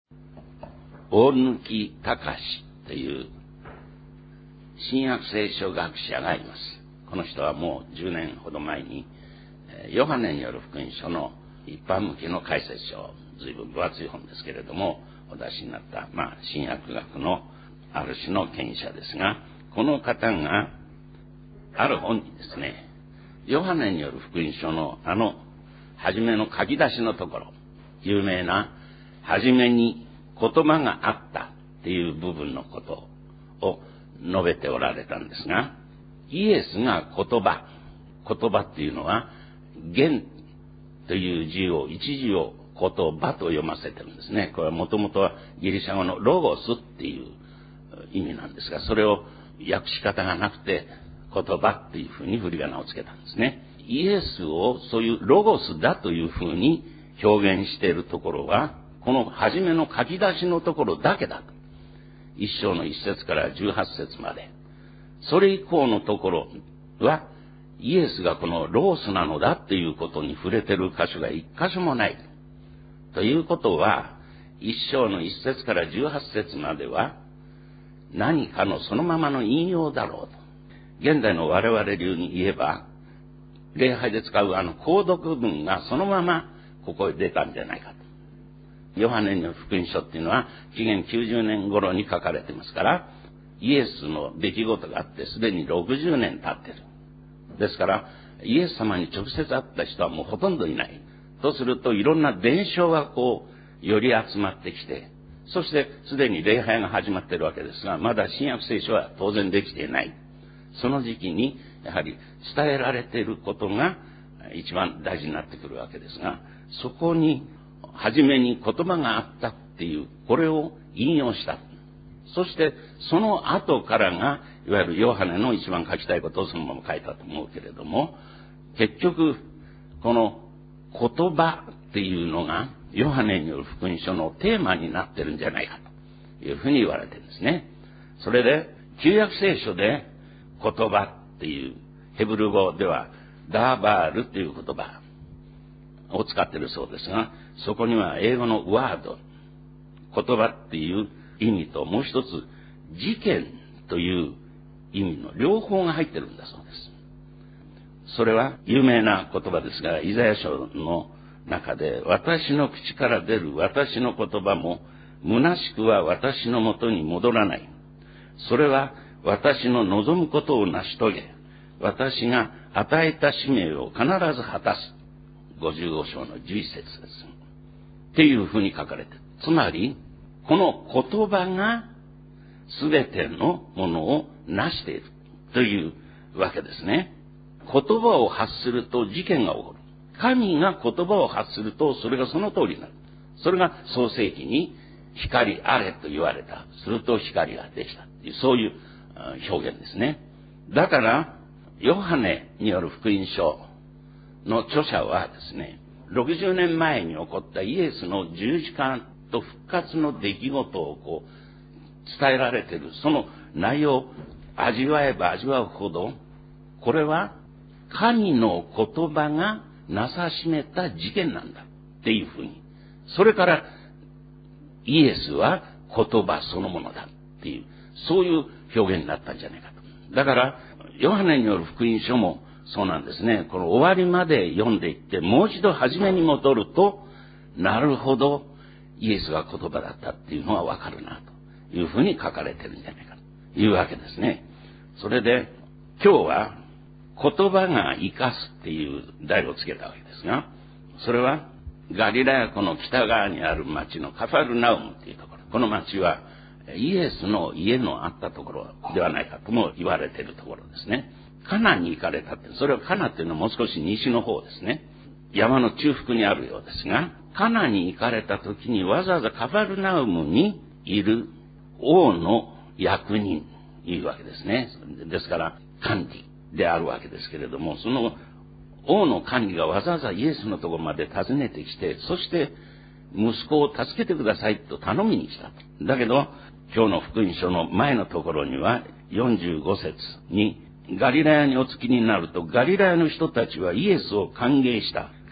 大貫隆という新約聖書学者がいます。この人はもう10年ほど前にヨハネによる福音書の一般向けの解説書を、随分分厚い本ですけれどもお出しになった、新約学のある種の権威者ですが、この方がある本にですね、ヨハネによる福音書の初めの書き出しのところ、有名な初めに言葉があったっていう部分のことを述べておられたんですが、イエスが言葉っていうのは言という字を、一字を言葉と読ませてるんですね。これはもともとはギリシャ語のロゴスっていう意味なんですが、それを訳し方がなくて言葉っていうふうに振り仮名をつけたんですね。イエスをそういうロゴスだというふうに表現しているところは、この初めの書き出しのところだけだと。一章の一節から18節まで。それ以降のところは、イエスがこのロースなのだっていうことに触れてる箇所が一箇所もない。ということは、一章の一節から18節までは、何かのそのままの引用だろうと。現代の我々流に言えば、礼拝で使う購読文がそのままここへ出たんじゃないかと。ヨハネの福音書っていうのは紀元90年頃に書かれてますから、イエスの出来事があってすでに60年経ってる。ですから、イエス様に直接会った人はもうほとんどいない。とすると、いろんな伝承がより集まってきて、そしてすでに礼拝が始まっているわけですが、まだ新約聖書は当然できていない。その時期に、やはり伝えられていることが一番大事になってくるわけですが、そこに、初めに言葉があったっていう、これを引用した。そして、その後からが、いわゆるヨハネの一番書きたいことをそのまま書いたと思うけれども、結局、この言葉っていうのが、ヨハネによる福音書のテーマになってるんじゃないかというふうに言われてるんですね。それで、旧約聖書で言葉っていう、ヘブル語では、ダーバールっていう言葉を使っているそうですが、そこには英語のワード、言葉っていう意味と、もう一つ、事件という意味の両方が入ってるんだそうです。それは有名な言葉ですが、イザヤ書の中で、私の口から出る私の言葉も、虚しくは私のもとに戻らない。それは私の望むことを成し遂げ、私が与えた使命を必ず果たす。55章の11節です。っていうふうに書かれている。つまり、この言葉が全てのものを成しているというわけですね。言葉を発すると事件が起こる。神が言葉を発するとそれがその通りになる。それが創世記に光あれと言われた。すると光ができたっていう、そういう表現ですね。だから、ヨハネによる福音書の著者はですね、60年前に起こったイエスの十字架と復活の出来事を伝えられている、その内容を味わえば味わうほど、これは神の言葉がなさしめた事件なんだっていうふうに。それからイエスは言葉そのものだっていう、そういう表現になったんじゃないかと。だから、ヨハネによる福音書もそうなんですね。この終わりまで読んでいって、もう一度初めに戻ると、なるほど、イエスが言葉だったっていうのはわかるな、というふうに書かれてるんじゃないかというわけですね。それで、今日は、言葉が生かすっていう題をつけたわけですが、それは、ガリラヤ湖の北側にある町のカファルナウムっていうところ。この町は、イエスの家のあったところではないかとも言われているところですね。カナに行かれたって、それはカナっていうのはもう少し西の方ですね。山の中腹にあるようですが、カナに行かれた時にわざわざカファルナウムにいる王の役人いうわけですね。ですから、管理であるわけですけれども、その王の管理がわざわざイエスのところまで訪ねてきて、そして息子を助けてくださいと頼みに来た。だけど、今日の福音書の前のところには45節に、ガリラヤにお着きになると、ガリラヤの人たちはイエスを歓迎した。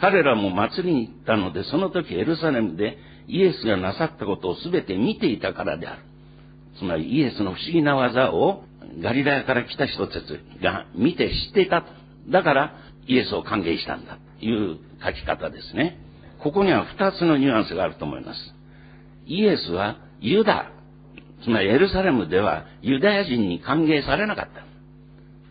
彼らも祭りに行ったので、その時エルサレムでイエスがなさったことをすべて見ていたからである。つまりイエスの不思議な技をガリラヤから来た人たちが見て知っていたと。だからイエスを歓迎したんだという書き方ですね。ここには2つのニュアンスがあると思います。イエスはユダ、つまりエルサレムではユダヤ人に歓迎されなかった。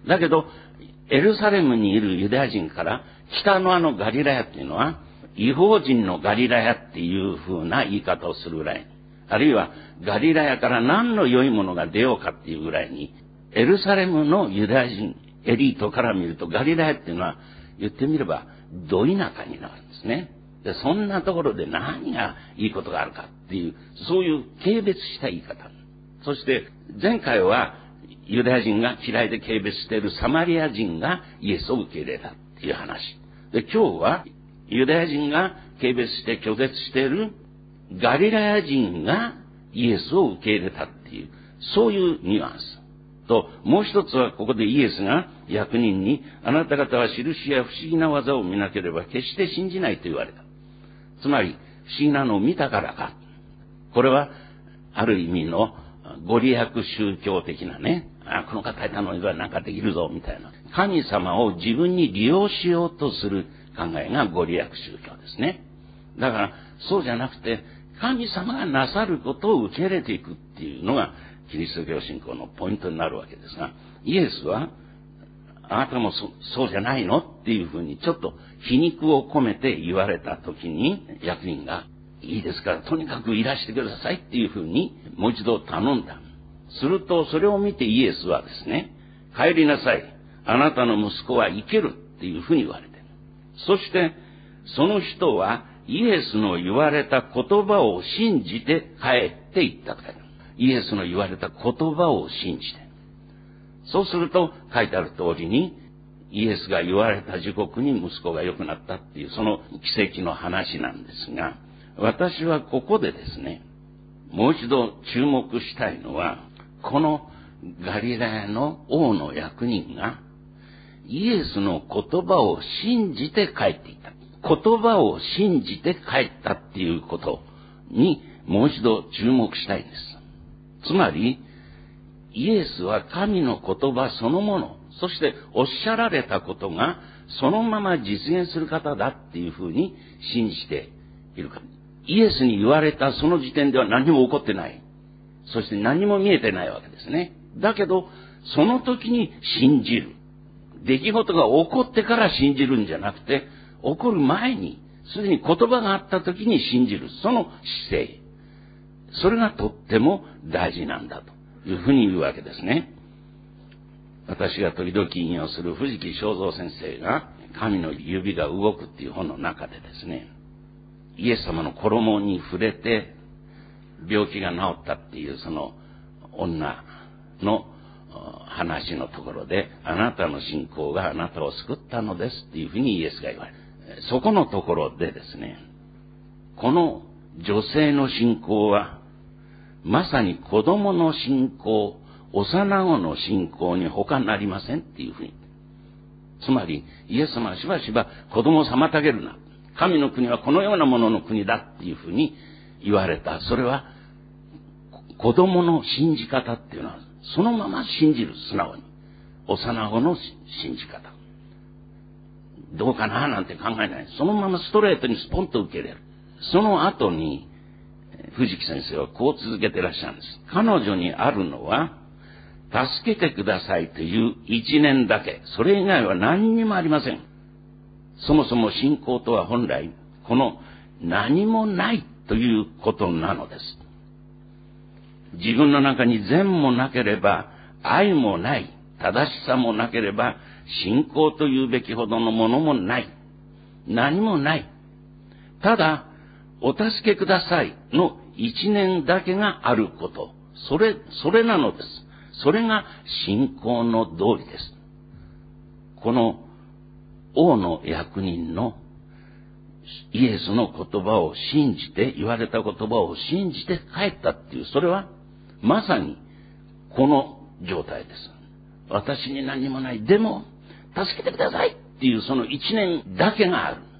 だけど、エルサレムにいるユダヤ人から北のガリラヤっていうのは、異邦人のガリラヤっていう風な言い方をするぐらい、あるいはガリラヤから何の良いものが出ようかっていうぐらいに、エルサレムのユダヤ人エリートから見るとガリラヤっていうのは言ってみればど田舎になるんですね。で、そんなところで何がいいことがあるかっていう、そういう軽蔑した言い方。そして前回はユダヤ人が嫌いで軽蔑しているサマリア人がイエスを受け入れたっていう話。で、今日はユダヤ人が軽蔑して拒絶しているガリラヤ人がイエスを受け入れたっていう、そういうニュアンス。と、もう一つはここでイエスが役人に、あなた方は印や不思議な技を見なければ決して信じないと言われた。つまり、不思議なのを見たからか。これは、ある意味のご利益宗教的なね、この方に頼めばなんかできるぞ、みたいな。神様を自分に利用しようとする考えがご利益宗教ですね。だから、そうじゃなくて、神様がなさることを受け入れていくっていうのが、キリスト教信仰のポイントになるわけですが、イエスは、あなたもそうじゃないのっていうふうにちょっと皮肉を込めて言われたときに、役人が、いいですから、とにかくいらしてくださいっていうふうにもう一度頼んだ。すると、それを見てイエスはですね、帰りなさい。あなたの息子は生けるっていうふうに言われて。そして、その人はイエスの言われた言葉を信じて帰っていったと書いてある。イエスの言われた言葉を信じて。そうすると書いてある通りに、イエスが言われた時刻に息子が良くなったっていう、その奇跡の話なんですが、私はここでですね、もう一度注目したいのは、このガリラヤの王の役人が、イエスの言葉を信じて帰っていった。言葉を信じて帰ったっていうことにもう一度注目したいんです。つまり、イエスは神の言葉そのもの、そしておっしゃられたことがそのまま実現する方だっていうふうに信じているか。イエスに言われたその時点では何も起こってない。そして何も見えてないわけですね。だけど、その時に信じる。出来事が起こってから信じるんじゃなくて、起こる前に、すでに言葉があった時に信じる。その姿勢。それがとっても大事なんだというふうに言うわけですね。私が時々引用する藤木正三先生が、神の指が動くっていう本の中でですね、イエス様の衣に触れて病気が治ったっていうその女の話のところで、あなたの信仰があなたを救ったのですっていうふうにイエスが言われる。そこのところでですね、この女性の信仰はまさに子供の信仰、幼子の信仰に他なりませんっていうふうに。つまりイエス様はしばしば子供を妨げるな。神の国はこのようなものの国だっていうふうに言われた。それは子供の信じ方っていうのはそのまま信じる、素直に。幼子の信じ方。どうかななんて考えない。そのままストレートにスポンと受け入れる。その後に藤木先生はこう続けていらっしゃるんです。彼女にあるのは助けてくださいという一念だけ。それ以外は何にもありません。そもそも信仰とは本来この何もないということなのです。自分の中に善もなければ愛もない、正しさもなければ信仰というべきほどのものもない。何もない。ただ、お助けくださいの一念だけがあること。それなのです。それが信仰の道理です。この王の役人のイエスの言葉を信じて、言われた言葉を信じて帰ったっていう、それはまさにこの状態です。私に何もない。でも、助けてくださいっていうその一念だけがある。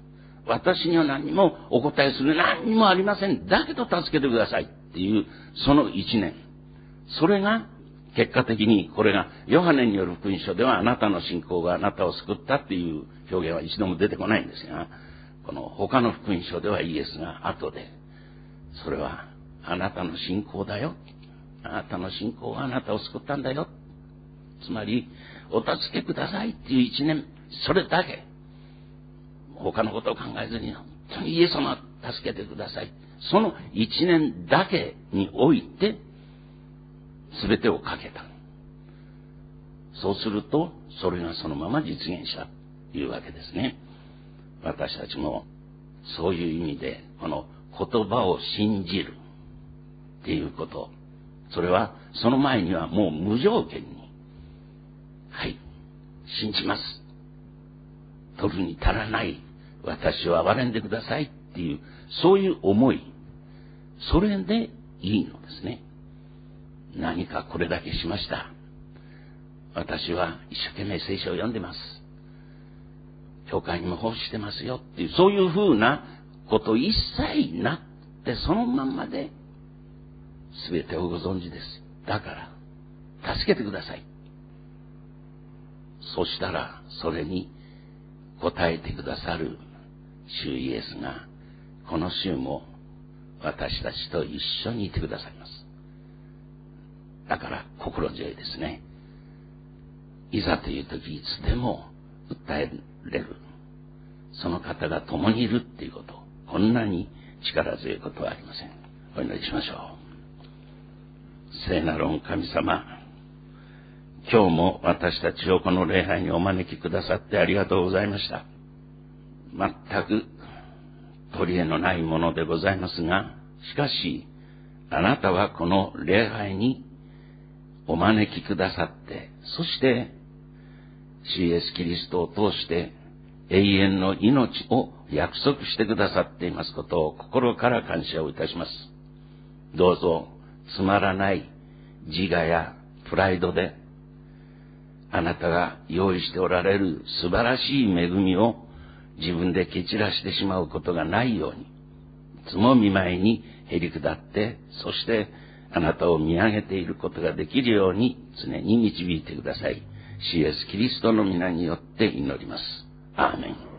私には何にもお答えする何にもありません。だけど助けてくださいっていう、その一年。それが、結果的にこれがヨハネによる福音書ではあなたの信仰があなたを救ったっていう表現は一度も出てこないんですが、この他の福音書ではイエスが後で、それはあなたの信仰だよ。あなたの信仰があなたを救ったんだよ。つまり、お助けくださいっていう一年、それだけ。他のことを考えずに、本当にイエス様助けてください。その一年だけにおいて、すべてをかけた。そうすると、それがそのまま実現したというわけですね。私たちも、そういう意味で、この言葉を信じるっていうこと、それは、その前にはもう無条件に、はい、信じます。取るに足らない、私を憐れんでくださいっていう、そういう思い、それでいいのですね。何かこれだけしました。私は一生懸命聖書を読んでます。教会にも奉仕してますよっていう、そういうふうなこと一切なって、そのまんまで、すべてをご存知です。だから、助けてください。そしたら、それに答えてくださる主イエスが、この週も私たちと一緒にいてくださいます。だから心強いですね。いざという時いつでも訴えれる。その方が共にいるっていうこと。こんなに力強いことはありません。お祈りしましょう。聖なる御神様。今日も私たちをこの礼拝にお招きくださってありがとうございました。全く取り柄のないものでございますが、しかし、あなたはこの礼拝にお招きくださって、そして、主イエスキリストを通して永遠の命を約束してくださっていますことを心から感謝をいたします。どうぞ、つまらない自我やプライドで、あなたが用意しておられる素晴らしい恵みを自分で蹴散らしてしまうことがないように、いつも御前にへり下って、そしてあなたを見上げていることができるように常に導いてください。主イエスキリストの皆によって祈ります。アーメン。